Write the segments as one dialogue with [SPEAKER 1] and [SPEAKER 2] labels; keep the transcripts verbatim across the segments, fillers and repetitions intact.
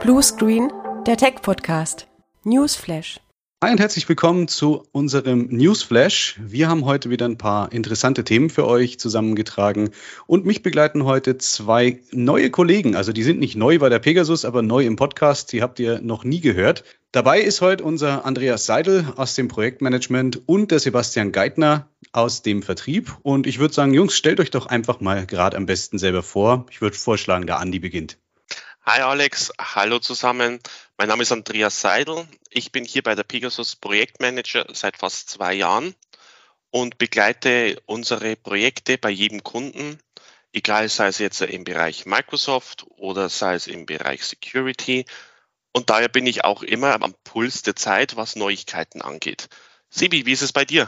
[SPEAKER 1] Bluescreen, der Tech-Podcast. Newsflash.
[SPEAKER 2] Hi und herzlich willkommen zu unserem Newsflash. Wir haben heute wieder ein paar interessante Themen für euch zusammengetragen und mich begleiten heute zwei neue Kollegen. Also die sind nicht neu bei der Pegasus, aber neu im Podcast. Die habt ihr noch nie gehört. Dabei ist heute unser Andreas Seidel aus dem Projektmanagement und der Sebastian Geithner aus dem Vertrieb. Und ich würde sagen, Jungs, stellt euch doch einfach mal gerade am besten selber vor. Ich würde vorschlagen, der Andi beginnt.
[SPEAKER 3] Hi Alex, hallo zusammen. Mein Name ist Andreas Seidel. Ich bin hier bei der Pegasus Projektmanager seit fast zwei Jahren und begleite unsere Projekte bei jedem Kunden, egal sei es jetzt im Bereich Microsoft oder sei es im Bereich Security. Und daher bin ich auch immer am Puls der Zeit, was Neuigkeiten angeht. Sebi, wie ist es bei dir?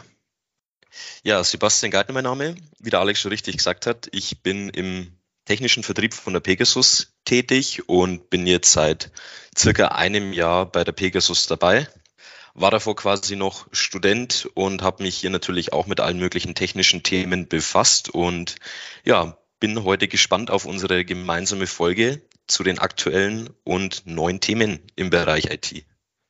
[SPEAKER 4] Ja, Sebastian Geithner mein Name. Wie der Alex schon richtig gesagt hat, ich bin im technischen Vertrieb von der Pegasus tätig und bin jetzt seit circa einem Jahr bei der Pegasus dabei. War davor quasi noch Student und habe mich hier natürlich auch mit allen möglichen technischen Themen befasst und ja, bin heute gespannt auf unsere gemeinsame Folge zu den aktuellen und neuen Themen im Bereich I T.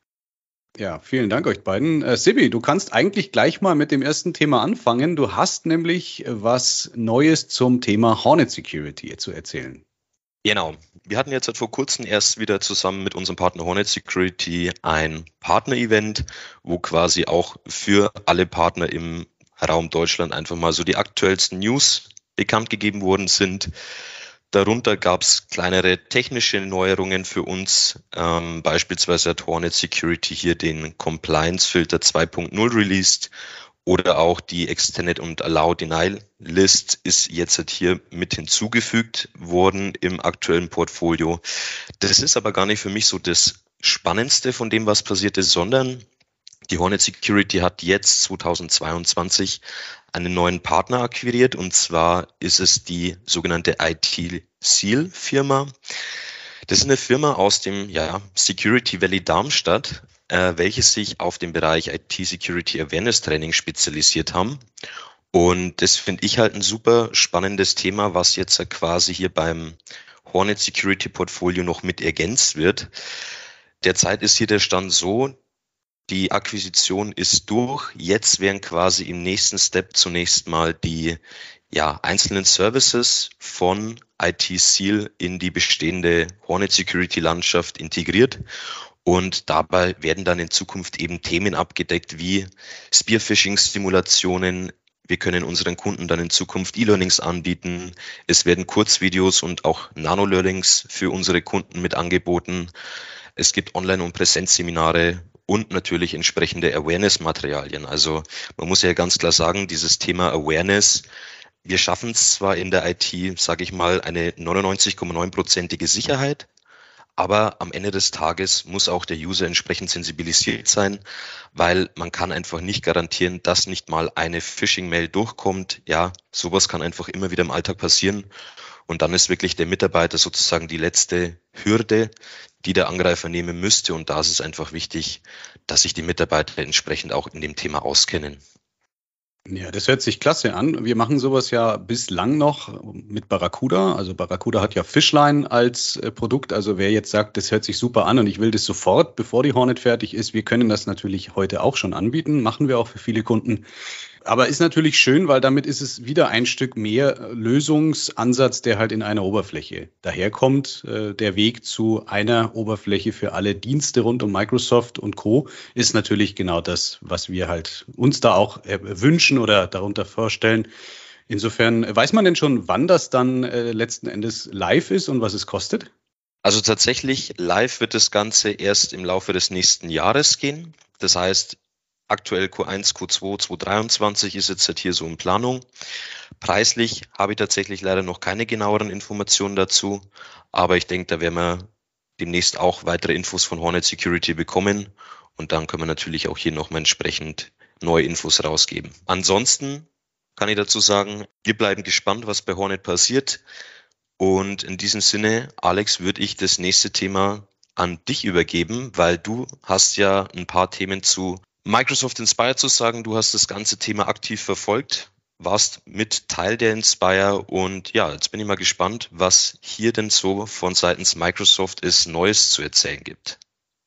[SPEAKER 2] Ja, vielen Dank euch beiden. Äh, Sibi, du kannst eigentlich gleich mal mit dem ersten Thema anfangen. Du hast nämlich was Neues zum Thema Hornet Security zu erzählen.
[SPEAKER 4] Genau. Wir hatten jetzt vor kurzem erst wieder zusammen mit unserem Partner Hornet Security ein Partner-Event, wo quasi auch für alle Partner im Raum Deutschland einfach mal so die aktuellsten News bekannt gegeben worden sind. Darunter gab es kleinere technische Neuerungen für uns. Ähm, beispielsweise hat Hornet Security hier den Compliance-Filter zwei Punkt null released oder auch die Extended und Allow Denial List ist jetzt halt hier mit hinzugefügt worden im aktuellen Portfolio. Das ist aber gar nicht für mich so das Spannendste von dem, was passiert ist, sondern die Hornet Security hat jetzt zweitausendzweiundzwanzig einen neuen Partner akquiriert und zwar ist es die sogenannte I T-Seal-Firma. Das ist eine Firma aus dem ja, Security Valley Darmstadt, äh, welche sich auf den Bereich I T-Security Awareness Training spezialisiert haben. Und das finde ich halt ein super spannendes Thema, was jetzt quasi hier beim Hornet Security Portfolio noch mit ergänzt wird. Derzeit ist hier der Stand so, die Akquisition ist durch. Jetzt werden quasi im nächsten Step zunächst mal die ja, einzelnen Services von I T-Seal in die bestehende Hornet Security Landschaft integriert. Und dabei werden dann in Zukunft eben Themen abgedeckt wie Spearphishing-Simulationen. Wir können unseren Kunden dann in Zukunft E-Learnings anbieten. Es werden Kurzvideos und auch Nano-Learnings für unsere Kunden mit angeboten. Es gibt Online- und Präsenzseminare und natürlich entsprechende Awareness-Materialien. Also man muss ja ganz klar sagen, dieses Thema Awareness, wir schaffen es zwar in der I T, sage ich mal, eine neunundneunzig Komma neun-prozentige Sicherheit, aber am Ende des Tages muss auch der User entsprechend sensibilisiert sein, weil man kann einfach nicht garantieren, dass nicht mal eine Phishing-Mail durchkommt. Ja, sowas kann einfach immer wieder im Alltag passieren. Und dann ist wirklich der Mitarbeiter sozusagen die letzte Hürde, die der Angreifer nehmen müsste. Und da ist es einfach wichtig, dass sich die Mitarbeiter entsprechend auch in dem Thema auskennen.
[SPEAKER 2] Ja, das hört sich klasse an. Wir machen sowas ja bislang noch mit Barracuda. Also Barracuda hat ja Fishline als äh, Produkt. Also wer jetzt sagt, das hört sich super an und ich will das sofort, bevor die Hornet fertig ist, wir können das natürlich heute auch schon anbieten. Machen wir auch für viele Kunden. Aber ist natürlich schön, weil damit ist es wieder ein Stück mehr Lösungsansatz, der halt in einer Oberfläche daherkommt. Der Weg zu einer Oberfläche für alle Dienste rund um Microsoft und Co. ist natürlich genau das, was wir halt uns da auch wünschen oder darunter vorstellen. Insofern, weiß man denn schon, wann das dann letzten Endes live ist und was es kostet?
[SPEAKER 4] Also tatsächlich live wird das Ganze erst im Laufe des nächsten Jahres gehen. Das heißt, aktuell Q eins, Q zwei, zweitausenddreiundzwanzig ist jetzt halt hier so in Planung. Preislich habe ich tatsächlich leider noch keine genaueren Informationen dazu, aber ich denke, da werden wir demnächst auch weitere Infos von Hornet Security bekommen und dann können wir natürlich auch hier nochmal entsprechend neue Infos rausgeben. Ansonsten kann ich dazu sagen, wir bleiben gespannt, was bei Hornet passiert und in diesem Sinne, Alex, würde ich das nächste Thema an dich übergeben, weil du hast ja ein paar Themen zu Microsoft Inspire zu sagen, du hast das ganze Thema aktiv verfolgt. warst mit Teil der Inspire und ja, jetzt bin ich mal gespannt, was hier denn so von seitens Microsoft es Neues zu erzählen gibt.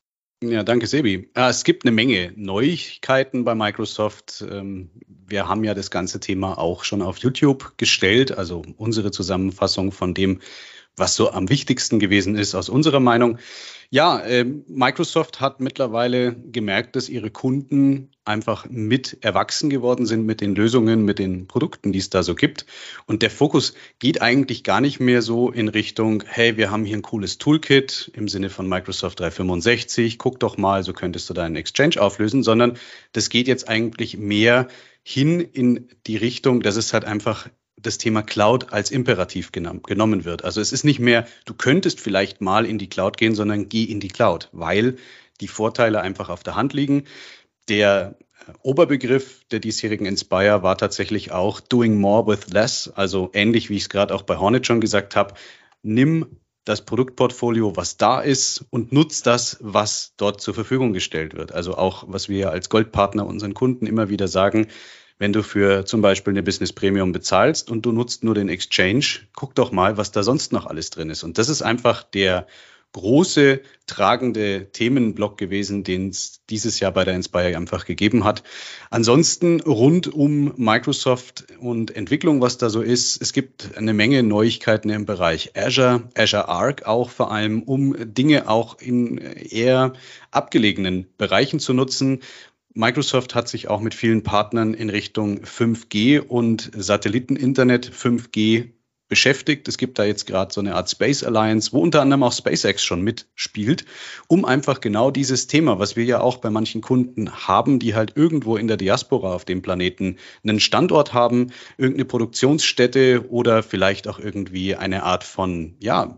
[SPEAKER 2] Ja, danke, Sebi. Es gibt eine Menge Neuigkeiten bei Microsoft. Wir haben ja das ganze Thema auch schon auf YouTube gestellt, also unsere Zusammenfassung von dem, was so am wichtigsten gewesen ist aus unserer Meinung. Ja, äh, Microsoft hat mittlerweile gemerkt, dass ihre Kunden einfach mit erwachsen geworden sind mit den Lösungen, mit den Produkten, die es da so gibt. Und der Fokus geht eigentlich gar nicht mehr so in Richtung, hey, wir haben hier ein cooles Toolkit im Sinne von Microsoft dreihundertfünfundsechzig, guck doch mal, so könntest du deinen Exchange auflösen, sondern das geht jetzt eigentlich mehr hin in die Richtung, dass es halt einfach das Thema Cloud als Imperativ genommen, genommen wird. Also es ist nicht mehr, du könntest vielleicht mal in die Cloud gehen, sondern geh in die Cloud, weil die Vorteile einfach auf der Hand liegen. Der Oberbegriff der diesjährigen Inspire war tatsächlich auch Doing More with Less, also ähnlich wie ich es gerade auch bei Hornet schon gesagt habe, nimm das Produktportfolio, was da ist und nutzt das, was dort zur Verfügung gestellt wird. Also auch, was wir als Goldpartner unseren Kunden immer wieder sagen, wenn du für zum Beispiel eine Business Premium bezahlst und du nutzt nur den Exchange, guck doch mal, was da sonst noch alles drin ist. Und das ist einfach der große, tragende Themenblock gewesen, den es dieses Jahr bei der Inspire einfach gegeben hat. Ansonsten rund um Microsoft und Entwicklung, was da so ist, es gibt eine Menge Neuigkeiten im Bereich Azure, Azure Arc auch vor allem, um Dinge auch in eher abgelegenen Bereichen zu nutzen. Microsoft hat sich auch mit vielen Partnern in Richtung fünf G und Satelliteninternet fünf G beschäftigt. Es gibt da jetzt gerade so eine Art Space Alliance, wo unter anderem auch SpaceX schon mitspielt, um einfach genau dieses Thema, was wir ja auch bei manchen Kunden haben, die halt irgendwo in der Diaspora auf dem Planeten einen Standort haben, irgendeine Produktionsstätte oder vielleicht auch irgendwie eine Art von, ja,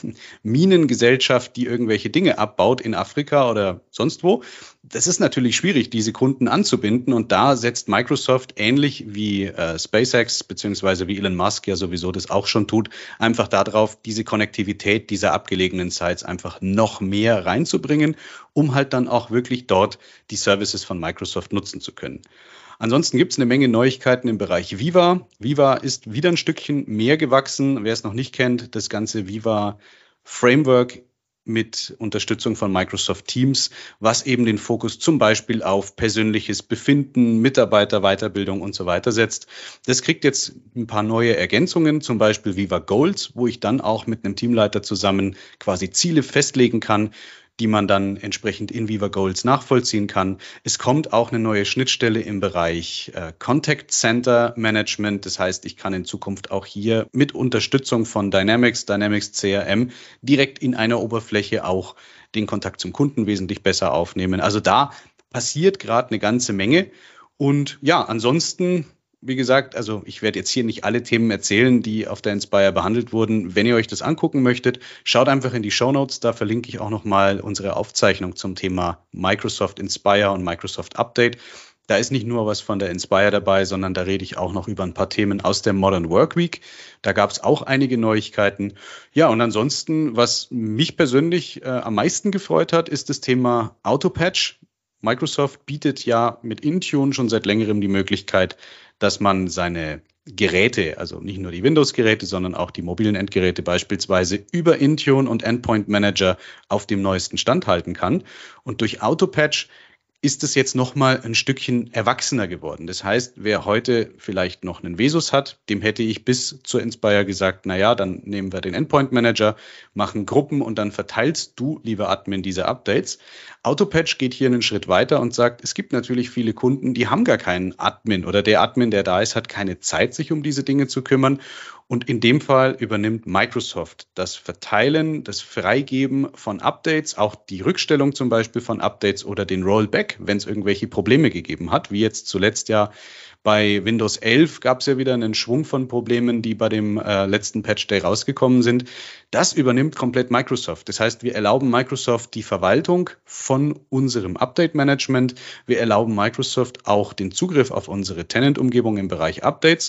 [SPEAKER 2] Minengesellschaft, die irgendwelche Dinge abbaut in Afrika oder sonst wo. Das ist natürlich schwierig, diese Kunden anzubinden. Und da setzt Microsoft ähnlich wie äh, SpaceX beziehungsweise wie Elon Musk ja sowieso das auch schon tut, einfach darauf, diese Konnektivität dieser abgelegenen Sites einfach noch mehr reinzubringen, um halt dann auch wirklich dort die Services von Microsoft nutzen zu können. Ansonsten gibt es eine Menge Neuigkeiten im Bereich Viva. Viva ist wieder ein Stückchen mehr gewachsen. Wer es noch nicht kennt, das ganze Viva Framework mit Unterstützung von Microsoft Teams, was eben den Fokus zum Beispiel auf persönliches Befinden, Mitarbeiterweiterbildung und so weiter setzt. Das kriegt jetzt ein paar neue Ergänzungen, zum Beispiel Viva Goals, wo ich dann auch mit einem Teamleiter zusammen quasi Ziele festlegen kann, die man dann entsprechend in Viva Goals nachvollziehen kann. Es kommt auch eine neue Schnittstelle im Bereich äh, Contact Center Management. Das heißt, ich kann in Zukunft auch hier mit Unterstützung von Dynamics, Dynamics C R M direkt in einer Oberfläche auch den Kontakt zum Kunden wesentlich besser aufnehmen. Also da passiert gerade eine ganze Menge. Und ja, ansonsten, wie gesagt, also ich werde jetzt hier nicht alle Themen erzählen, die auf der Inspire behandelt wurden. Wenn ihr euch das angucken möchtet, schaut einfach in die Shownotes. Da verlinke ich auch nochmal unsere Aufzeichnung zum Thema Microsoft Inspire und Microsoft Update. Da ist nicht nur was von der Inspire dabei, sondern da rede ich auch noch über ein paar Themen aus der Modern Work Week. Da gab es auch einige Neuigkeiten. Ja, und ansonsten, was mich persönlich äh, am meisten gefreut hat, ist das Thema Autopatch. Microsoft bietet ja mit Intune schon seit längerem die Möglichkeit, dass man seine Geräte, also nicht nur die Windows-Geräte, sondern auch die mobilen Endgeräte beispielsweise über Intune und Endpoint Manager auf dem neuesten Stand halten kann. Und durch Autopatch ist es jetzt nochmal ein Stückchen erwachsener geworden. Das heißt, wer heute vielleicht noch einen Vesus hat, dem hätte ich bis zur Inspire gesagt, na ja, dann nehmen wir den Endpoint Manager, machen Gruppen und dann verteilst du, lieber Admin, diese Updates. Autopatch geht hier einen Schritt weiter und sagt, es gibt natürlich viele Kunden, die haben gar keinen Admin oder der Admin, der da ist, hat keine Zeit, sich um diese Dinge zu kümmern. Und in dem Fall übernimmt Microsoft das Verteilen, das Freigeben von Updates, auch die Rückstellung zum Beispiel von Updates oder den Rollback, wenn es irgendwelche Probleme gegeben hat, wie jetzt zuletzt ja bei Windows elf gab es ja wieder einen Schwung von Problemen, die bei dem äh, letzten Patch Day rausgekommen sind. Das übernimmt komplett Microsoft. Das heißt, wir erlauben Microsoft die Verwaltung von unserem Update-Management. Wir erlauben Microsoft auch den Zugriff auf unsere Tenant-Umgebung im Bereich Updates.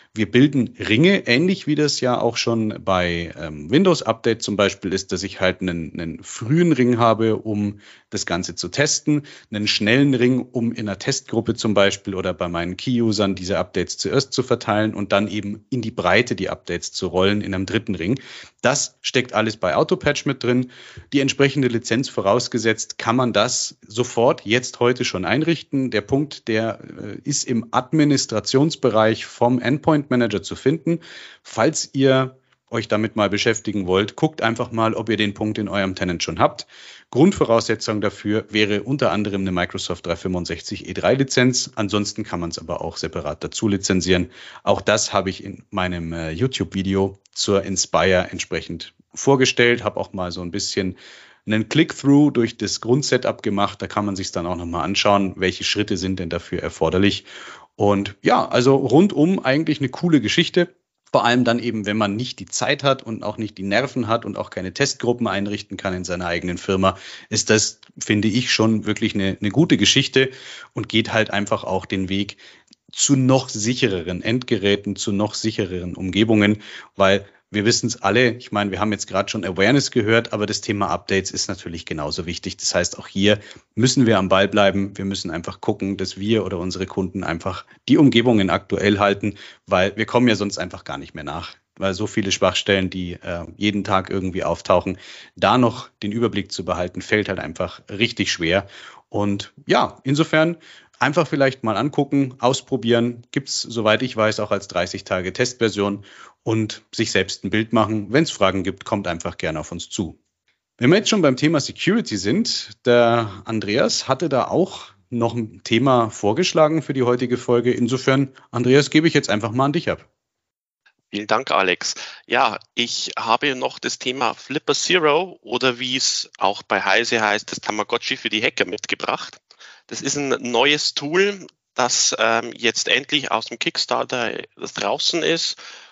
[SPEAKER 2] Wir bilden Ringe, ähnlich wie das ja auch schon bei ähm, Windows-Update zum Beispiel ist, dass ich halt einen, einen frühen Ring habe, um das Ganze zu testen, einen schnellen Ring, um in einer Testgruppe zum Beispiel oder bei meinen Key-Usern diese Updates zuerst zu verteilen und dann eben in die Breite die Updates zu rollen in einem dritten Ring. Das steckt alles bei Autopatch mit drin. Die entsprechende Lizenz vorausgesetzt, kann man das sofort jetzt heute schon einrichten. Der Punkt, der äh, ist im Administrationsbereich vom Endpoint Manager zu finden. Falls ihr euch damit mal beschäftigen wollt, guckt einfach mal, ob ihr den Punkt in eurem Tenant schon habt. Grundvoraussetzung dafür wäre unter anderem eine Microsoft dreihundertfünfundsechzig E drei Lizenz. Ansonsten kann man es aber auch separat dazu lizenzieren. Auch das habe ich in meinem äh, YouTube-Video zur Inspire entsprechend vorgestellt. Habe auch mal so ein bisschen einen Click-Through durch das Grundsetup gemacht. Da kann man sich dann auch nochmal anschauen, welche Schritte sind denn dafür erforderlich. Und ja, also rundum eigentlich eine coole Geschichte. Vor allem dann eben, wenn man nicht die Zeit hat und auch nicht die Nerven hat und auch keine Testgruppen einrichten kann in seiner eigenen Firma, ist das, finde ich, schon wirklich eine, eine gute Geschichte und geht halt einfach auch den Weg zu noch sichereren Endgeräten, zu noch sichereren Umgebungen, weil wir wissen es alle, ich meine, wir haben jetzt gerade schon Awareness gehört, aber das Thema Updates ist natürlich genauso wichtig. Das heißt, auch hier müssen wir am Ball bleiben. Wir müssen einfach gucken, dass wir oder unsere Kunden einfach die Umgebungen aktuell halten, weil wir kommen ja sonst einfach gar nicht mehr nach. Weil so viele Schwachstellen, die äh, jeden Tag irgendwie auftauchen, da noch den Überblick zu behalten, fällt halt einfach richtig schwer. Und ja, insofern einfach vielleicht mal angucken, ausprobieren. Gibt es, soweit ich weiß, auch als dreißig Tage Testversion und sich selbst ein Bild machen. Wenn es Fragen gibt, kommt einfach gerne auf uns zu. Wenn wir jetzt schon beim Thema Security sind, der Andreas hatte da auch noch ein Thema vorgeschlagen für die heutige Folge. Insofern, Andreas, gebe ich jetzt einfach mal an dich ab.
[SPEAKER 3] Vielen Dank, Alex. Ja, ich habe noch das Thema Flipper Zero oder wie es auch bei Heise heißt, das Tamagotchi für die Hacker mitgebracht. Das ist ein neues Tool, das ähm, jetzt endlich aus dem Kickstarter draußen ist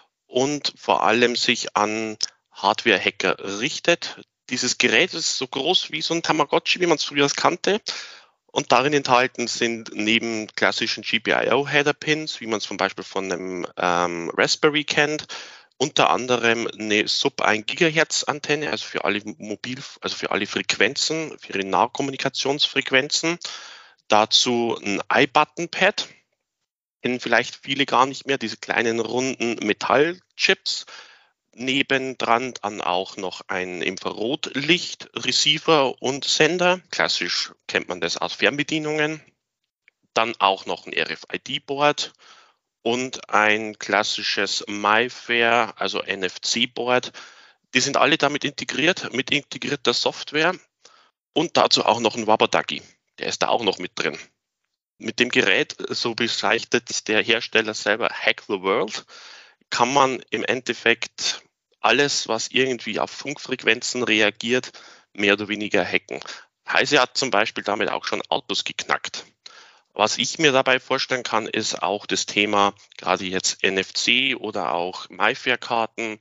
[SPEAKER 3] und vor allem sich an Hardware-Hacker richtet. Dieses Gerät ist so groß wie so ein Tamagotchi, wie man es früher kannte. Und darin enthalten sind neben klassischen G P I O-Header-Pins, wie man es zum Beispiel von einem ähm, Raspberry kennt, unter anderem eine Sub eins Gigahertz Antenne, also für alle Mobil, also für alle Frequenzen, für ihre Nahkommunikationsfrequenzen. Dazu ein iButton-Pad, kennen vielleicht viele gar nicht mehr, diese kleinen runden Metallchips. Nebendran dann auch noch ein Infrarotlicht, Receiver und Sender. Klassisch kennt man das aus Fernbedienungen. Dann auch noch ein R F I D-Board und ein klassisches MyFair, also N F C-Board. Die sind alle damit integriert, mit integrierter Software und dazu auch noch ein Wabadaki. Der ist da auch noch mit drin. Mit dem Gerät, so bezeichnet der Hersteller selber Hack the World, kann man im Endeffekt alles, was irgendwie auf Funkfrequenzen reagiert, mehr oder weniger hacken. Heise hat zum Beispiel damit auch schon Autos geknackt. Was ich mir dabei vorstellen kann, ist auch das Thema, gerade jetzt N F C oder auch MyFair-Karten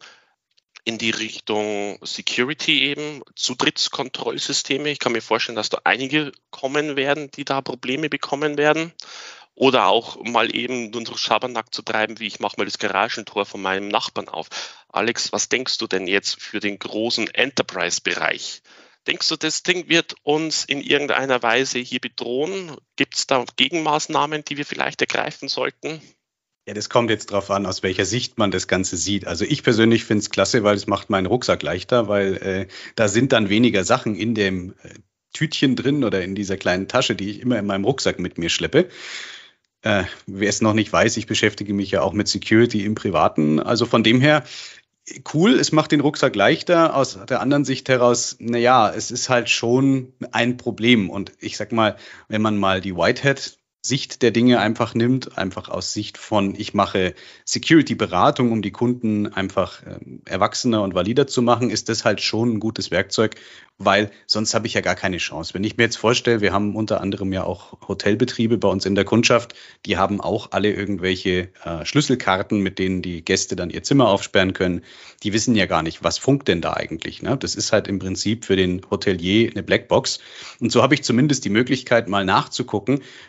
[SPEAKER 3] in die Richtung Security eben, Zutrittskontrollsysteme. Ich kann mir vorstellen, dass da einige kommen werden, die da Probleme bekommen werden. Oder auch mal eben nur so Schabernack zu treiben, wie ich mache mal das Garagentor von meinem Nachbarn auf. Alex, was denkst du denn jetzt für den großen Enterprise-Bereich? Denkst du, das Ding wird uns in irgendeiner Weise hier bedrohen? Gibt es da Gegenmaßnahmen, die wir vielleicht ergreifen sollten?
[SPEAKER 2] Ja, das kommt jetzt drauf an, aus welcher Sicht man das Ganze sieht. Also ich persönlich finde es klasse, weil es macht meinen Rucksack leichter, weil äh, da sind dann weniger Sachen in dem äh, Tütchen drin oder in dieser kleinen Tasche, die ich immer in meinem Rucksack mit mir schleppe. Äh, wer es noch nicht weiß, ich beschäftige mich ja auch mit Security im Privaten. Also von dem her, cool, es macht den Rucksack leichter. Aus der anderen Sicht heraus, naja, es ist halt schon ein Problem. Und ich sag mal, wenn man mal die Whitehat Sicht der Dinge einfach nimmt, einfach aus Sicht von, ich mache Security-Beratung, um die Kunden einfach äh, erwachsener und valider zu machen, ist das halt schon ein gutes Werkzeug, weil sonst habe ich ja gar keine Chance. Wenn ich mir jetzt vorstelle, wir haben unter anderem ja auch Hotelbetriebe bei uns in der Kundschaft, die haben auch alle irgendwelche äh, Schlüsselkarten, mit denen die Gäste dann ihr Zimmer aufsperren können. Die wissen ja gar nicht, was funkt denn da eigentlich, ne? Das ist halt im Prinzip für den Hotelier eine Blackbox. Und so habe ich zumindest die Möglichkeit, mal nachzugucken, wie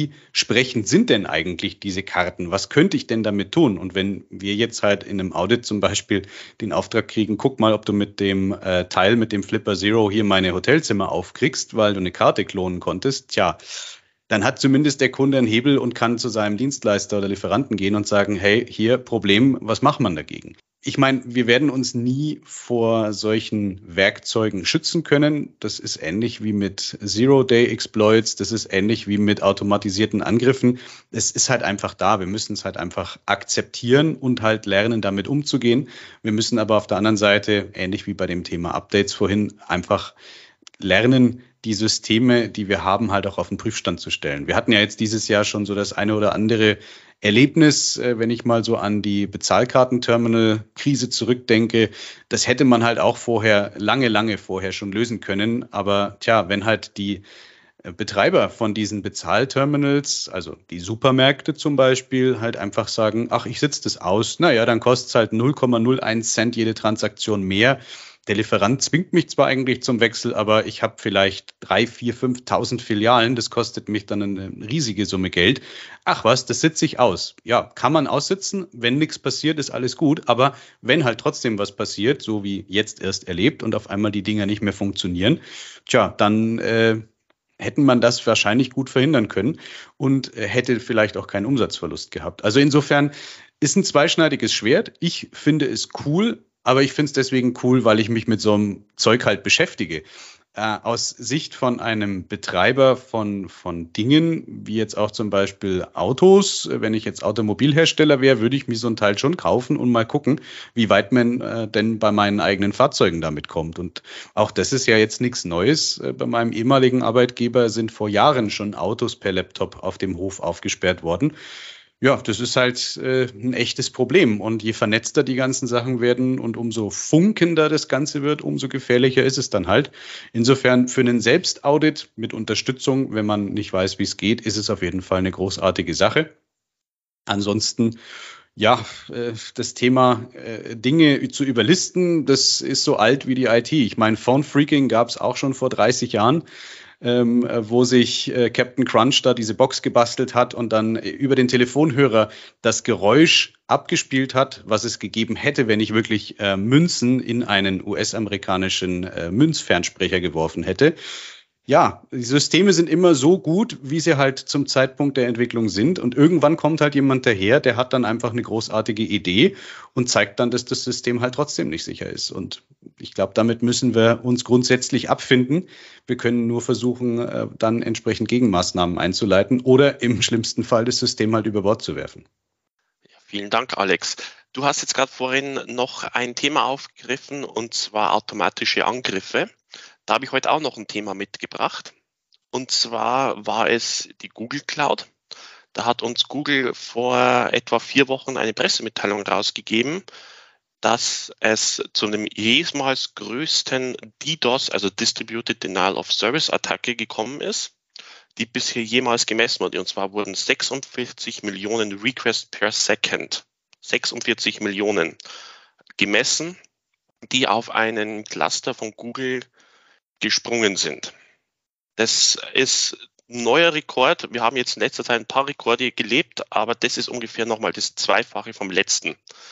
[SPEAKER 2] wie sprechend sind denn eigentlich diese Karten? Was könnte ich denn damit tun? Und wenn wir jetzt halt in einem Audit zum Beispiel den Auftrag kriegen, guck mal, ob du mit dem äh, Teil, mit dem Flipper Zero hier meine Hotelzimmer aufkriegst, weil du eine Karte klonen konntest, tja, dann hat zumindest der Kunde einen Hebel und kann zu seinem Dienstleister oder Lieferanten gehen und sagen, hey, hier Problem, was macht man dagegen? Ich meine, wir werden uns nie vor solchen Werkzeugen schützen können. Das ist ähnlich wie mit Zero-Day-Exploits, das ist ähnlich wie mit automatisierten Angriffen. Es ist halt einfach da. Wir müssen es halt einfach akzeptieren und halt lernen, damit umzugehen. Wir müssen aber auf der anderen Seite, ähnlich wie bei dem Thema Updates vorhin, einfach lernen, die Systeme, die wir haben, halt auch auf den Prüfstand zu stellen. Wir hatten ja jetzt dieses Jahr schon so das eine oder andere Erlebnis, wenn ich mal so an die Bezahlkartenterminal-Krise zurückdenke. Das hätte man halt auch vorher, lange, lange vorher schon lösen können. Aber tja, wenn halt die Betreiber von diesen Bezahlterminals, also die Supermärkte zum Beispiel, halt einfach sagen, ach, ich sitze das aus, naja, dann kostet es halt null Komma null eins Cent jede Transaktion mehr. Der Lieferant zwingt mich zwar eigentlich zum Wechsel, aber ich habe vielleicht drei, vier, fünftausend Filialen. Das kostet mich dann eine riesige Summe Geld. Ach was, das sitze ich aus. Ja, kann man aussitzen. Wenn nichts passiert, ist alles gut. Aber wenn halt trotzdem was passiert, so wie jetzt erst erlebt und auf einmal die Dinger nicht mehr funktionieren, tja, dann äh, hätten man das wahrscheinlich gut verhindern können und äh, hätte vielleicht auch keinen Umsatzverlust gehabt. Also insofern ist ein zweischneidiges Schwert. Ich finde es cool. Aber ich finde es deswegen cool, weil ich mich mit so einem Zeug halt beschäftige. Äh, aus Sicht von einem Betreiber von, von Dingen, wie jetzt auch zum Beispiel Autos, wenn ich jetzt Automobilhersteller wäre, würde ich mir so ein Teil schon kaufen und mal gucken, wie weit man äh, denn bei meinen eigenen Fahrzeugen damit kommt. Und auch das ist ja jetzt nichts Neues. Äh, bei meinem ehemaligen Arbeitgeber sind vor Jahren schon Autos per Laptop auf dem Hof aufgesperrt worden. Ja, das ist halt äh, ein echtes Problem. Und je vernetzter die ganzen Sachen werden und umso funkender das Ganze wird, umso gefährlicher ist es dann halt. Insofern für einen Selbstaudit mit Unterstützung, wenn man nicht weiß, wie es geht, ist es auf jeden Fall eine großartige Sache. Ansonsten, ja, äh, das Thema äh, Dinge zu überlisten, das ist so alt wie die I T. Ich meine, Phone-Freaking gab es auch schon vor dreißig Jahren. Ähm, wo sich äh, Captain Crunch da diese Box gebastelt hat und dann äh, über den Telefonhörer das Geräusch abgespielt hat, was es gegeben hätte, wenn ich wirklich äh, Münzen in einen U S-amerikanischen äh, Münzfernsprecher geworfen hätte. Ja, die Systeme sind immer so gut, wie sie halt zum Zeitpunkt der Entwicklung sind. Und irgendwann kommt halt jemand daher, der hat dann einfach eine großartige Idee und zeigt dann, dass das System halt trotzdem nicht sicher ist. Und ich glaube, damit müssen wir uns grundsätzlich abfinden. Wir können nur versuchen, dann entsprechend Gegenmaßnahmen einzuleiten oder im schlimmsten Fall das System halt über Bord zu werfen.
[SPEAKER 3] Ja, vielen Dank, Alex. Du hast jetzt gerade vorhin noch ein Thema aufgegriffen, und zwar automatische Angriffe. Da habe ich heute auch noch ein Thema mitgebracht. Und zwar war es die Google Cloud. Da hat uns Google vor etwa vier Wochen eine Pressemitteilung rausgegeben, dass es zu einem jemals größten DDoS, also Distributed Denial of Service Attacke gekommen ist, die bisher jemals gemessen wurde. Und zwar wurden sechsundvierzig Millionen Requests per Second, sechsundvierzig Millionen gemessen, die auf einen Cluster von Google gesprungen sind. Das ist ein neuer Rekord. Wir haben jetzt in letzter Zeit ein paar Rekorde gelebt, aber das ist ungefähr nochmal das Zweifache vom letzten.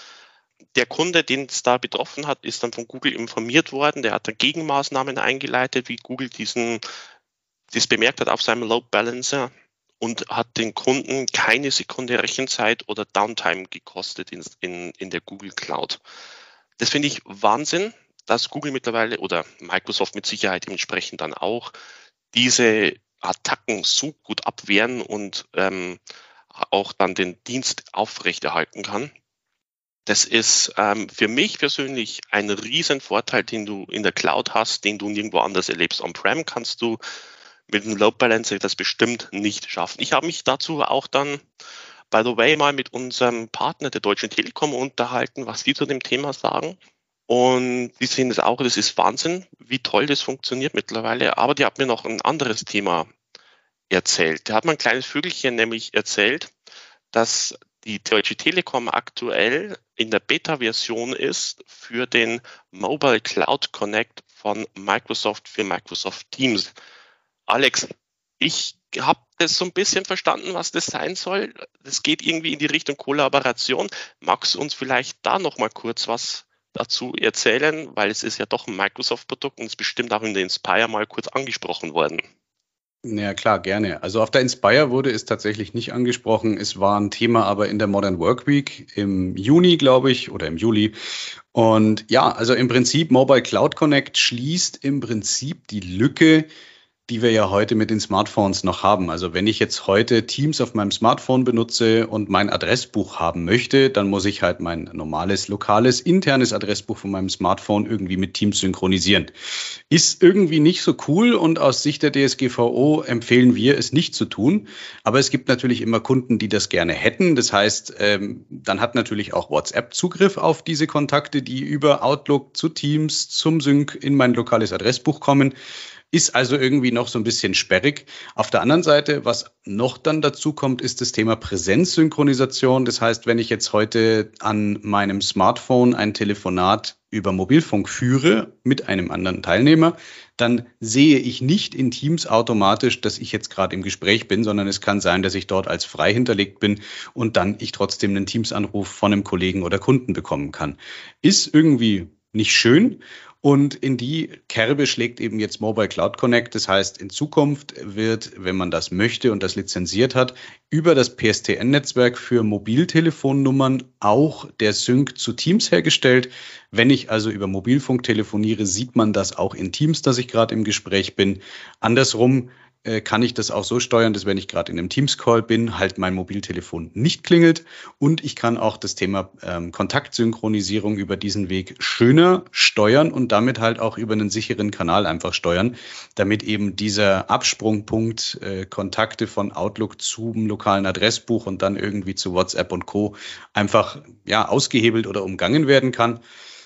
[SPEAKER 3] Der Kunde, den es da betroffen hat, ist dann von Google informiert worden. Der hat dann Gegenmaßnahmen eingeleitet, wie Google diesen, das bemerkt hat auf seinem Load Balancer, und hat den Kunden keine Sekunde Rechenzeit oder Downtime gekostet in, in, in der Google Cloud. Das finde ich Wahnsinn, dass Google mittlerweile oder Microsoft mit Sicherheit dementsprechend dann auch diese Attacken so gut abwehren und ähm, auch dann den Dienst aufrechterhalten kann. Das ist ähm, für mich persönlich ein riesen Vorteil, den du in der Cloud hast, den du nirgendwo anders erlebst. On-Prem kannst du mit dem Load Balancer das bestimmt nicht schaffen. Ich habe mich dazu auch dann, by the way, mal mit unserem Partner der Deutschen Telekom unterhalten, was die zu dem Thema sagen. Und die sehen das auch, das ist Wahnsinn, wie toll das funktioniert mittlerweile. Aber die hat mir noch ein anderes Thema erzählt. Der hat mir ein kleines Vögelchen nämlich erzählt, dass die Deutsche Telekom aktuell in der Beta-Version ist für den Mobile Cloud Connect von Microsoft für Microsoft Teams. Alex, ich habe das so ein bisschen verstanden, was das sein soll. Das geht irgendwie in die Richtung Kollaboration. Magst du uns vielleicht da noch mal kurz was dazu erzählen? Weil es ist ja doch ein Microsoft-Produkt und ist bestimmt auch in der Inspire mal kurz angesprochen worden.
[SPEAKER 2] Ja, klar, gerne. Also auf der Inspire wurde es tatsächlich nicht angesprochen. Es war ein Thema aber in der Modern Work Week im Juni, glaube ich, oder im Juli. Und ja, also im Prinzip Mobile Cloud Connect schließt im Prinzip die Lücke, die wir ja heute mit den Smartphones noch haben. Also wenn ich jetzt heute Teams auf meinem Smartphone benutze und mein Adressbuch haben möchte, dann muss ich halt mein normales, lokales, internes Adressbuch von meinem Smartphone irgendwie mit Teams synchronisieren. Ist irgendwie nicht so cool und aus Sicht der D S G V O empfehlen wir, es nicht zu tun. Aber es gibt natürlich immer Kunden, die das gerne hätten. Das heißt, ähm, dann hat natürlich auch WhatsApp Zugriff auf diese Kontakte, die über Outlook zu Teams, zum Sync in mein lokales Adressbuch kommen. Ist also irgendwie noch so ein bisschen sperrig. Auf der anderen Seite, was noch dann dazu kommt, ist das Thema Präsenzsynchronisation. Das heißt, wenn ich jetzt heute an meinem Smartphone ein Telefonat über Mobilfunk führe mit einem anderen Teilnehmer, dann sehe ich nicht in Teams automatisch, dass ich jetzt gerade im Gespräch bin, sondern es kann sein, dass ich dort als frei hinterlegt bin und dann ich trotzdem einen Teams-Anruf von einem Kollegen oder Kunden bekommen kann. Ist irgendwie nicht schön. Und in die Kerbe schlägt eben jetzt Mobile Cloud Connect. Das heißt, in Zukunft wird, wenn man das möchte und das lizenziert hat, über das P S T N-Netzwerk für Mobiltelefonnummern auch der Sync zu Teams hergestellt. Wenn ich also über Mobilfunk telefoniere, sieht man das auch in Teams, dass ich gerade im Gespräch bin. Andersrum kann ich das auch so steuern, dass wenn ich gerade in einem Teams-Call bin, halt mein Mobiltelefon nicht klingelt. Und ich kann auch das Thema ähm, Kontaktsynchronisierung über diesen Weg schöner steuern und damit halt auch über einen sicheren Kanal einfach steuern, damit eben dieser Absprungpunkt äh, Kontakte von Outlook zum lokalen Adressbuch und dann irgendwie zu WhatsApp und Co. einfach ja ausgehebelt oder umgangen werden kann.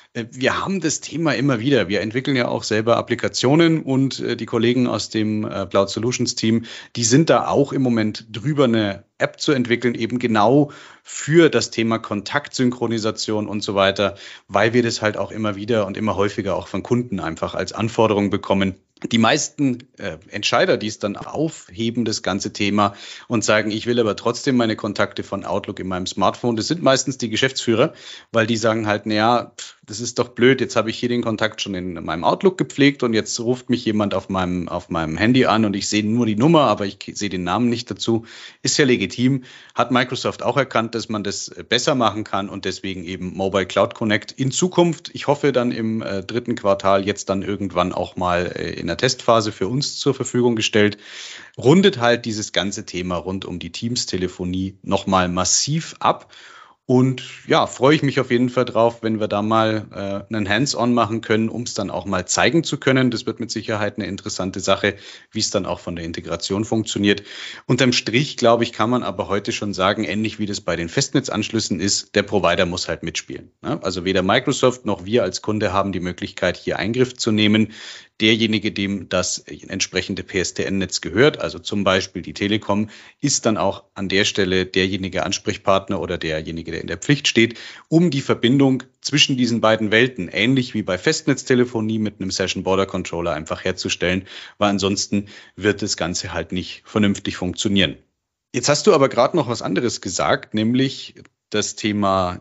[SPEAKER 2] Wir haben das Thema immer wieder. Wir entwickeln ja auch selber Applikationen und äh, die Kollegen aus dem äh, Cloud Solutions Team, die sind da auch im Moment drüber, eine App zu entwickeln, eben genau für das Thema Kontaktsynchronisation und so weiter, weil wir das halt auch immer wieder und immer häufiger auch von Kunden einfach als Anforderung bekommen. Die meisten äh, Entscheider, die es dann aufheben, das ganze Thema und sagen, ich will aber trotzdem meine Kontakte von Outlook in meinem Smartphone, das sind meistens die Geschäftsführer, weil die sagen halt, naja, das ist doch blöd, jetzt habe ich hier den Kontakt schon in meinem Outlook gepflegt und jetzt ruft mich jemand auf meinem, auf meinem Handy an und ich sehe nur die Nummer, aber ich sehe den Namen nicht dazu. Ist ja legitim, hat Microsoft auch erkannt, dass man das besser machen kann und deswegen eben Mobile Cloud Connect in Zukunft, ich hoffe dann im äh, dritten Quartal, jetzt dann irgendwann auch mal äh, in der Testphase für uns zur Verfügung gestellt, rundet halt dieses ganze Thema rund um die Teams-Telefonie nochmal massiv ab. Und ja, freue ich mich auf jeden Fall drauf, wenn wir da mal äh, einen Hands-on machen können, um es dann auch mal zeigen zu können. Das wird mit Sicherheit eine interessante Sache, wie es dann auch von der Integration funktioniert. Unterm Strich, glaube ich, kann man aber heute schon sagen, ähnlich wie das bei den Festnetzanschlüssen ist, der Provider muss halt mitspielen. Ne? Also weder Microsoft noch wir als Kunde haben die Möglichkeit, hier Eingriff zu nehmen. Derjenige, dem das entsprechende P S T N-Netz gehört, also zum Beispiel die Telekom, ist dann auch an der Stelle derjenige Ansprechpartner oder derjenige, der in der Pflicht steht, um die Verbindung zwischen diesen beiden Welten, ähnlich wie bei Festnetztelefonie mit einem Session Border Controller, einfach herzustellen, weil ansonsten wird das Ganze halt nicht vernünftig funktionieren. Jetzt hast du aber gerade noch was anderes gesagt, nämlich das Thema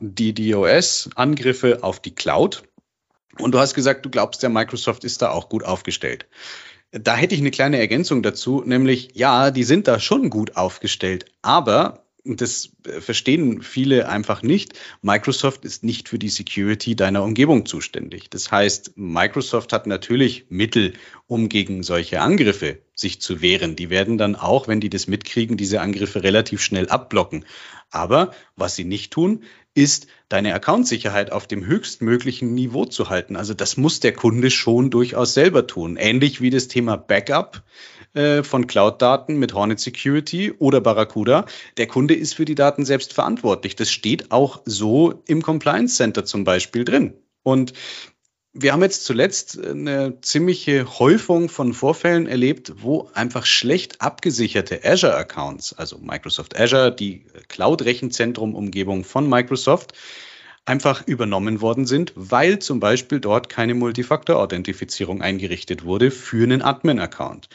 [SPEAKER 2] DDoS, Angriffe auf die Cloud. Und du hast gesagt, du glaubst, der Microsoft ist da auch gut aufgestellt. Da hätte ich eine kleine Ergänzung dazu, nämlich, ja, die sind da schon gut aufgestellt, aber, und das verstehen viele einfach nicht, Microsoft ist nicht für die Security deiner Umgebung zuständig. Das heißt, Microsoft hat natürlich Mittel, um gegen solche Angriffe sich zu wehren. Die werden dann auch, wenn die das mitkriegen, diese Angriffe relativ schnell abblocken. Aber was sie nicht tun, ist, deine Account-Sicherheit auf dem höchstmöglichen Niveau zu halten. Also das muss der Kunde schon durchaus selber tun. Ähnlich wie das Thema Backup äh, von Cloud-Daten mit Hornet Security oder Barracuda. Der Kunde ist für die Daten selbst verantwortlich. Das steht auch so im Compliance Center zum Beispiel drin. Und wir haben jetzt zuletzt eine ziemliche Häufung von Vorfällen erlebt, wo einfach schlecht abgesicherte Azure-Accounts, also Microsoft Azure, die Cloud-Rechenzentrum-Umgebung von Microsoft, einfach übernommen worden sind, weil zum Beispiel dort keine Multifaktor-Authentifizierung eingerichtet wurde für einen Admin-Account.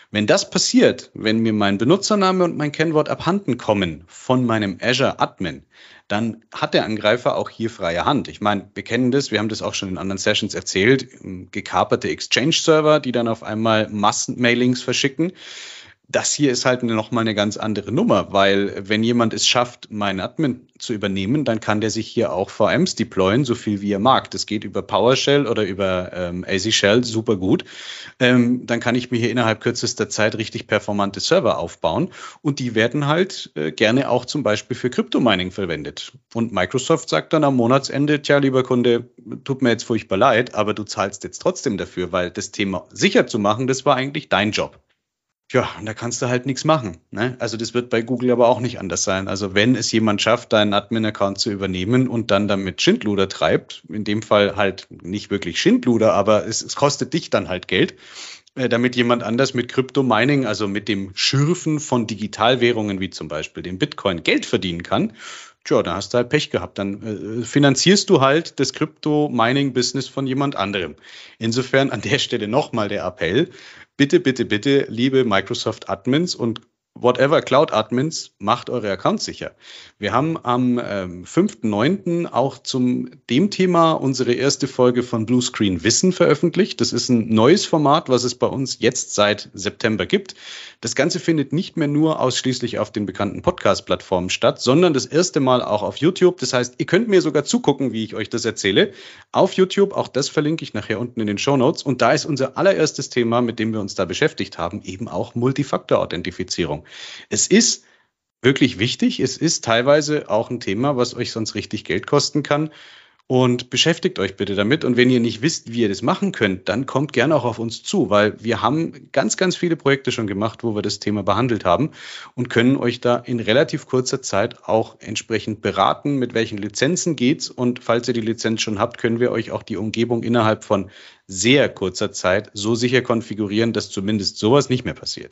[SPEAKER 2] Wenn das passiert, wenn mir mein Benutzername und mein Kennwort abhanden kommen von meinem Azure Admin, dann hat der Angreifer auch hier freie Hand. Ich meine, wir kennen das, wir haben das auch schon in anderen Sessions erzählt, gekaperte Exchange-Server, die dann auf einmal Massenmailings verschicken. Das hier ist halt nochmal eine ganz andere Nummer, weil wenn jemand es schafft, meinen Admin zu übernehmen, dann kann der sich hier auch V Ms deployen, so viel wie er mag. Das geht über PowerShell oder über ähm, A Z Shell super gut. Ähm, dann kann ich mir hier innerhalb kürzester Zeit richtig performante Server aufbauen und die werden halt äh, gerne auch zum Beispiel für Crypto-Mining verwendet. Und Microsoft sagt dann am Monatsende, tja, lieber Kunde, tut mir jetzt furchtbar leid, aber du zahlst jetzt trotzdem dafür, weil das Thema sicher zu machen, das war eigentlich dein Job. Ja, und da kannst du halt nichts machen. Ne? Also das wird bei Google aber auch nicht anders sein. Also wenn es jemand schafft, deinen Admin-Account zu übernehmen und dann damit Schindluder treibt, in dem Fall halt nicht wirklich Schindluder, aber es, es kostet dich dann halt Geld, äh, damit jemand anders mit Crypto-Mining, also mit dem Schürfen von Digitalwährungen wie zum Beispiel dem Bitcoin, Geld verdienen kann, tja, da hast du halt Pech gehabt. Dann äh, finanzierst du halt das Crypto-Mining-Business von jemand anderem. Insofern an der Stelle nochmal der Appell, bitte, bitte, bitte, liebe Microsoft-Admins und whatever Cloud-Admins, macht eure Accounts sicher. Wir haben am ähm, fünften neunten auch zum dem Thema unsere erste Folge von Bluescreen Wissen veröffentlicht. Das ist ein neues Format, was es bei uns jetzt seit September gibt. Das Ganze findet nicht mehr nur ausschließlich auf den bekannten Podcast-Plattformen statt, sondern das erste Mal auch auf YouTube. Das heißt, ihr könnt mir sogar zugucken, wie ich euch das erzähle. Auf YouTube, auch das verlinke ich nachher unten in den Shownotes. Und da ist unser allererstes Thema, mit dem wir uns da beschäftigt haben, eben auch Multifaktor-Authentifizierung. Es ist wirklich wichtig. Es ist teilweise auch ein Thema, was euch sonst richtig Geld kosten kann. Und beschäftigt euch bitte damit. Und wenn ihr nicht wisst, wie ihr das machen könnt, dann kommt gerne auch auf uns zu, weil wir haben ganz, ganz viele Projekte schon gemacht, wo wir das Thema behandelt haben und können euch da in relativ kurzer Zeit auch entsprechend beraten, mit welchen Lizenzen geht's. Und falls ihr die Lizenz schon habt, können wir euch auch die Umgebung innerhalb von sehr kurzer Zeit so sicher konfigurieren, dass zumindest sowas nicht mehr passiert.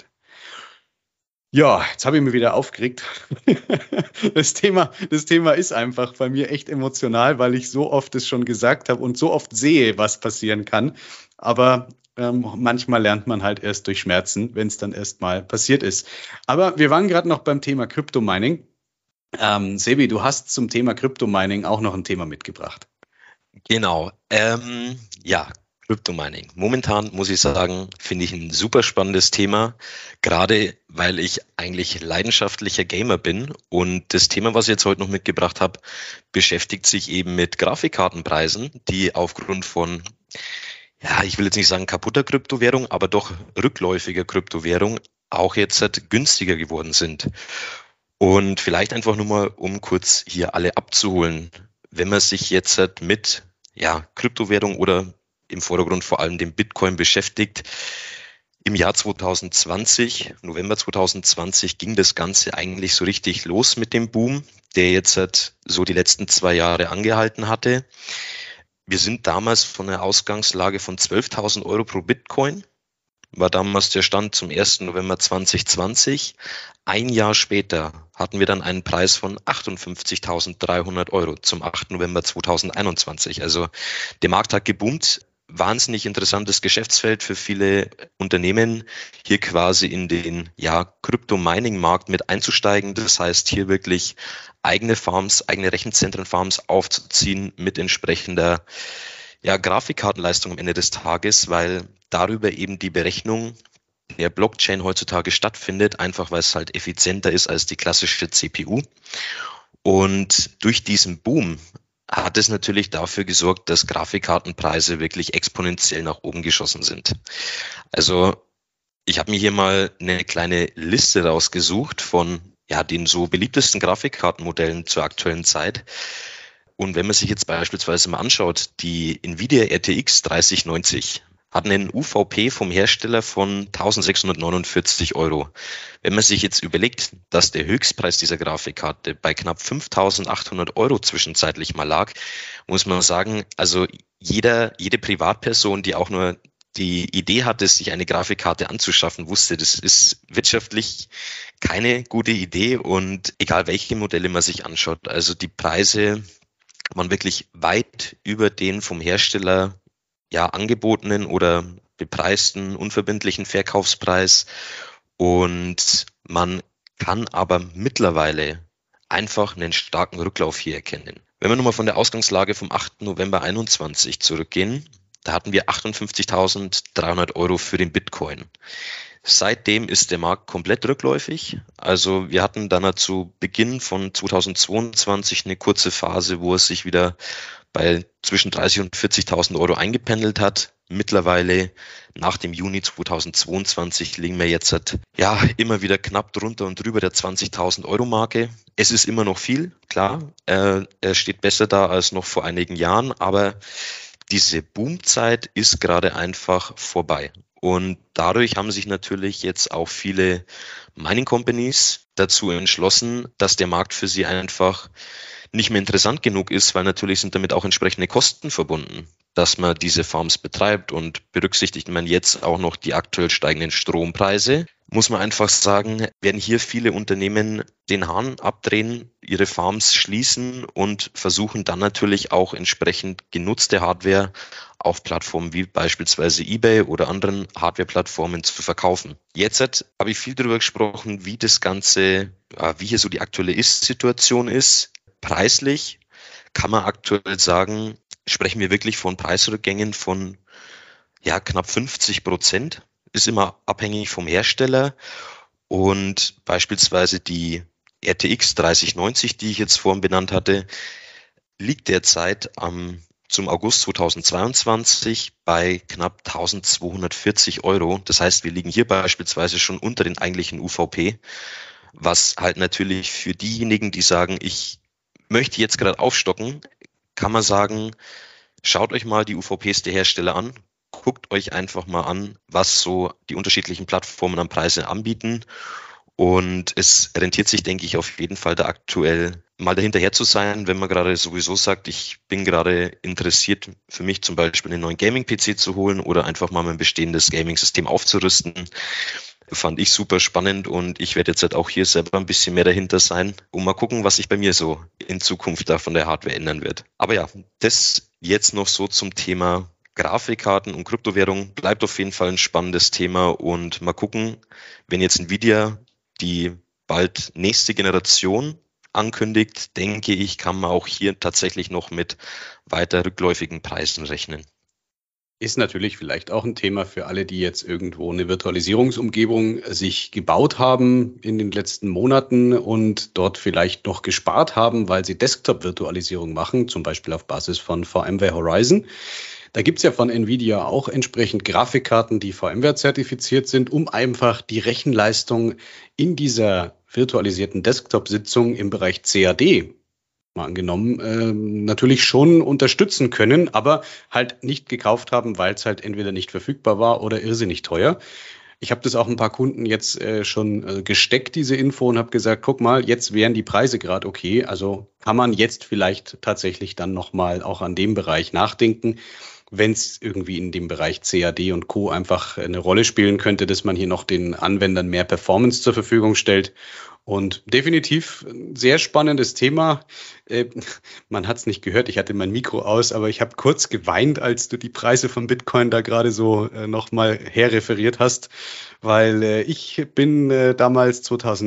[SPEAKER 2] Ja, jetzt habe ich mich wieder aufgeregt. Das Thema, das Thema ist einfach bei mir echt emotional, weil ich so oft es schon gesagt habe und so oft sehe, was passieren kann. Aber ähm, manchmal lernt man halt erst durch Schmerzen, wenn es dann erst mal passiert ist. Aber wir waren gerade noch beim Thema Crypto-Mining. Ähm, Sebi, du hast zum Thema Crypto-Mining auch noch ein Thema mitgebracht.
[SPEAKER 4] Genau. Ähm, ja. Crypto-Mining. Momentan muss ich sagen, finde ich ein super spannendes Thema, gerade weil ich eigentlich leidenschaftlicher Gamer bin und das Thema, was ich jetzt heute noch mitgebracht habe, beschäftigt sich eben mit Grafikkartenpreisen, die aufgrund von, ja, ich will jetzt nicht sagen kaputter Kryptowährung, aber doch rückläufiger Kryptowährung auch jetzt günstiger geworden sind. Und vielleicht einfach nur mal, um kurz hier alle abzuholen, wenn man sich jetzt mit ja, Kryptowährung oder im Vordergrund vor allem dem Bitcoin beschäftigt. Im Jahr zwanzig zwanzig, November zwanzig zwanzig, ging das Ganze eigentlich so richtig los mit dem Boom, der jetzt so die letzten zwei Jahre angehalten hatte. Wir sind damals von einer Ausgangslage von zwölftausend Euro pro Bitcoin, war damals der Stand zum ersten November zwanzig zwanzig. Ein Jahr später hatten wir dann einen Preis von achtundfünfzigtausenddreihundert Euro zum achten November zweitausendeinundzwanzig. Also der Markt hat geboomt. Wahnsinnig interessantes Geschäftsfeld für viele Unternehmen, hier quasi in den ja, Crypto-Mining-Markt mit einzusteigen. Das heißt, hier wirklich eigene Farms, eigene Rechenzentren-Farms aufzuziehen mit entsprechender ja, Grafikkartenleistung am Ende des Tages, weil darüber eben die Berechnung der Blockchain heutzutage stattfindet, einfach weil es halt effizienter ist als die klassische C P U. Und durch diesen Boom hat es natürlich dafür gesorgt, dass Grafikkartenpreise wirklich exponentiell nach oben geschossen sind. Also ich habe mir hier mal eine kleine Liste rausgesucht von ja, den so beliebtesten Grafikkartenmodellen zur aktuellen Zeit. Und wenn man sich jetzt beispielsweise mal anschaut, die Nvidia R T X dreißig neunzig hat einen U V P vom Hersteller von eintausendsechshundertneunundvierzig Euro. Wenn man sich jetzt überlegt, dass der Höchstpreis dieser Grafikkarte bei knapp fünftausendachthundert Euro zwischenzeitlich mal lag, muss man sagen, also jeder, jede Privatperson, die auch nur die Idee hatte, sich eine Grafikkarte anzuschaffen, wusste, das ist wirtschaftlich keine gute Idee und egal welche Modelle man sich anschaut, also die Preise waren wirklich weit über den vom Hersteller ja angebotenen oder bepreisten, unverbindlichen Verkaufspreis. Und man kann aber mittlerweile einfach einen starken Rücklauf hier erkennen. Wenn wir nochmal von der Ausgangslage vom achten November einundzwanzig zurückgehen, da hatten wir achtundfünfzigtausenddreihundert Euro für den Bitcoin. Seitdem ist der Markt komplett rückläufig. Also wir hatten dann zu Beginn von zweitausendzweiundzwanzig eine kurze Phase, wo es sich wieder bei zwischen dreißigtausend und vierzigtausend Euro eingependelt hat. Mittlerweile nach dem Juni zweitausendzweiundzwanzig liegen wir jetzt halt, ja, immer wieder knapp drunter und drüber der zwanzigtausend Euro Marke. Es ist immer noch viel, klar. Äh, er steht besser da als noch vor einigen Jahren, aber diese Boomzeit ist gerade einfach vorbei. Und dadurch haben sich natürlich jetzt auch viele Mining Companies dazu entschlossen, dass der Markt für sie einfach nicht mehr interessant genug ist, weil natürlich sind damit auch entsprechende Kosten verbunden, dass man diese Farms betreibt, und berücksichtigt man jetzt auch noch die aktuell steigenden Strompreise, muss man einfach sagen, werden hier viele Unternehmen den Hahn abdrehen, ihre Farms schließen und versuchen dann natürlich auch entsprechend genutzte Hardware auf Plattformen wie beispielsweise eBay oder anderen Hardware-Plattformen zu verkaufen. Jetzt habe ich viel darüber gesprochen, wie das Ganze, wie hier so die aktuelle Ist-Situation ist. Preislich kann man aktuell sagen, sprechen wir wirklich von Preisrückgängen von ja, knapp fünfzig Prozent. Ist immer abhängig vom Hersteller, und beispielsweise die R T X dreißig neunzig, die ich jetzt vorhin benannt hatte, liegt derzeit am, zum August zweitausendzweiundzwanzig bei knapp eintausendzweihundertvierzig Euro. Das heißt, wir liegen hier beispielsweise schon unter den eigentlichen U V P, was halt natürlich für diejenigen, die sagen, ich möchte jetzt gerade aufstocken, kann man sagen, schaut euch mal die U V Ps der Hersteller an. Guckt euch einfach mal an, was so die unterschiedlichen Plattformen an Preise anbieten. Und es rentiert sich, denke ich, auf jeden Fall da aktuell mal dahinterher zu sein, wenn man gerade sowieso sagt, ich bin gerade interessiert, für mich zum Beispiel einen neuen Gaming-P C zu holen oder einfach mal mein bestehendes Gaming-System aufzurüsten. Fand ich super spannend, und ich werde jetzt halt auch hier selber ein bisschen mehr dahinter sein, um mal gucken, was sich bei mir so in Zukunft da von der Hardware ändern wird. Aber ja, das jetzt noch so zum Thema Grafikkarten und Kryptowährung bleibt auf jeden Fall ein spannendes Thema, und mal gucken, wenn jetzt Nvidia die bald nächste Generation ankündigt, denke ich, kann man auch hier tatsächlich noch mit weiter rückläufigen Preisen rechnen.
[SPEAKER 2] Ist natürlich vielleicht auch ein Thema für alle, die jetzt irgendwo eine Virtualisierungsumgebung sich gebaut haben in den letzten Monaten und dort vielleicht noch gespart haben, weil sie Desktop-Virtualisierung machen, zum Beispiel auf Basis von VMware Horizon. Da gibt es ja von Nvidia auch entsprechend Grafikkarten, die VMware-zertifiziert sind, um einfach die Rechenleistung in dieser virtualisierten Desktop-Sitzung im Bereich C A D, mal angenommen, äh, natürlich schon unterstützen können, aber halt nicht gekauft haben, weil es halt entweder nicht verfügbar war oder irrsinnig teuer. Ich habe das auch ein paar Kunden jetzt äh, schon äh, gesteckt, diese Info, und habe gesagt, guck mal, jetzt wären die Preise gerade okay. Also kann man jetzt vielleicht tatsächlich dann nochmal auch an dem Bereich nachdenken, wenn es irgendwie in dem Bereich C A D und Co. einfach eine Rolle spielen könnte, dass man hier noch den Anwendern mehr Performance zur Verfügung stellt. Und definitiv ein sehr spannendes Thema. Äh, man hat es nicht gehört, ich hatte mein Mikro aus, aber ich habe kurz geweint, als du die Preise von Bitcoin da gerade so äh, nochmal herreferiert hast, weil äh, ich bin äh, damals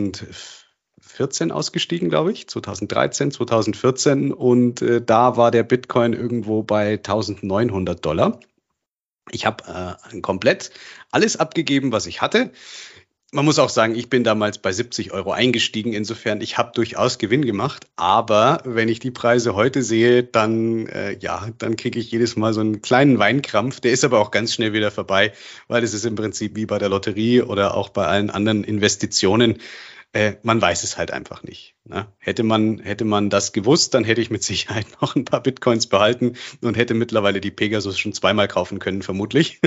[SPEAKER 2] zweitausendvierzehn ausgestiegen, glaube ich, zweitausenddreizehn, zweitausendvierzehn, und äh, da war der Bitcoin irgendwo bei eintausendneunhundert Dollar. Ich habe äh, komplett alles abgegeben, was ich hatte. Man muss auch sagen, ich bin damals bei siebzig Euro eingestiegen. Insofern, ich habe durchaus Gewinn gemacht. Aber wenn ich die Preise heute sehe, dann äh, ja, dann kriege ich jedes Mal so einen kleinen Weinkrampf. Der ist aber auch ganz schnell wieder vorbei, weil es ist im Prinzip wie bei der Lotterie oder auch bei allen anderen Investitionen. Äh, man weiß es halt einfach nicht. Ne? Hätte man, hätte man das gewusst, dann hätte ich mit Sicherheit noch ein paar Bitcoins behalten und hätte mittlerweile die Pegasus schon zweimal kaufen können, vermutlich.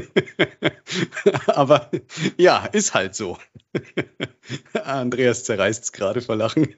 [SPEAKER 2] Aber ja, ist halt so. Andreas zerreißt es gerade vor Lachen.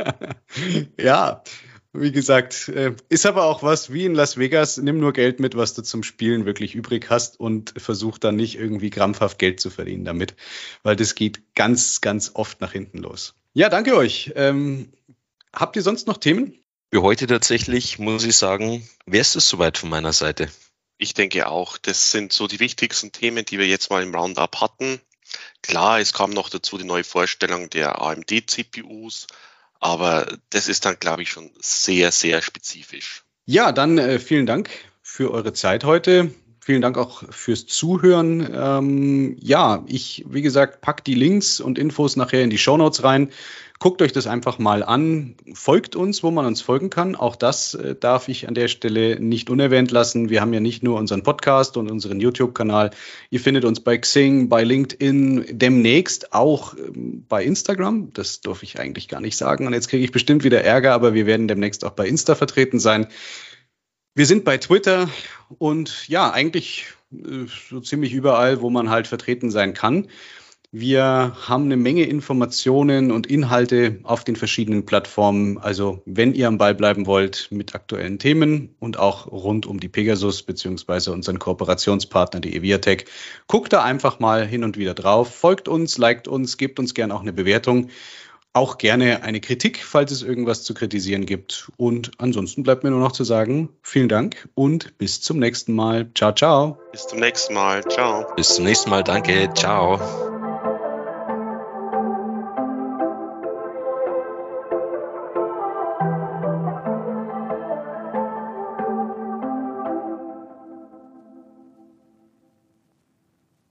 [SPEAKER 2] Ja, wie gesagt, äh, ist aber auch was wie in Las Vegas. Nimm nur Geld mit, was du zum Spielen wirklich übrig hast, und versuch dann nicht irgendwie krampfhaft Geld zu verdienen damit, weil das geht ganz, ganz oft nach hinten los. Ja, danke euch. Ähm, habt ihr sonst noch Themen?
[SPEAKER 4] Für heute tatsächlich, muss ich sagen, wäre es das soweit von meiner Seite.
[SPEAKER 3] Ich denke auch, das sind so die wichtigsten Themen, die wir jetzt mal im Roundup hatten. Klar, es kam noch dazu die neue Vorstellung der A M D-C P Us, aber das ist dann, glaube ich, schon sehr, sehr spezifisch.
[SPEAKER 2] Ja, dann äh, vielen Dank für eure Zeit heute. Vielen Dank auch fürs Zuhören. Ähm, ja, ich, wie gesagt, pack die Links und Infos nachher in die Shownotes rein. Guckt euch das einfach mal an. Folgt uns, wo man uns folgen kann. Auch das äh, darf ich an der Stelle nicht unerwähnt lassen. Wir haben ja nicht nur unseren Podcast und unseren YouTube-Kanal. Ihr findet uns bei Xing, bei LinkedIn, demnächst auch ähm, bei Instagram. Das darf ich eigentlich gar nicht sagen. Und jetzt kriege ich bestimmt wieder Ärger, aber wir werden demnächst auch bei Insta vertreten sein. Wir sind bei Twitter und ja, eigentlich äh, so ziemlich überall, wo man halt vertreten sein kann. Wir haben eine Menge Informationen und Inhalte auf den verschiedenen Plattformen. Also wenn ihr am Ball bleiben wollt mit aktuellen Themen und auch rund um die Pegasus beziehungsweise unseren Kooperationspartner, die Eviatec, guckt da einfach mal hin und wieder drauf. Folgt uns, liked uns, gebt uns gerne auch eine Bewertung. Auch gerne eine Kritik, falls es irgendwas zu kritisieren gibt. Und ansonsten bleibt mir nur noch zu sagen, vielen Dank und bis zum nächsten Mal. Ciao, ciao.
[SPEAKER 3] Bis zum nächsten Mal. Ciao.
[SPEAKER 4] Bis zum nächsten Mal. Danke. Ciao.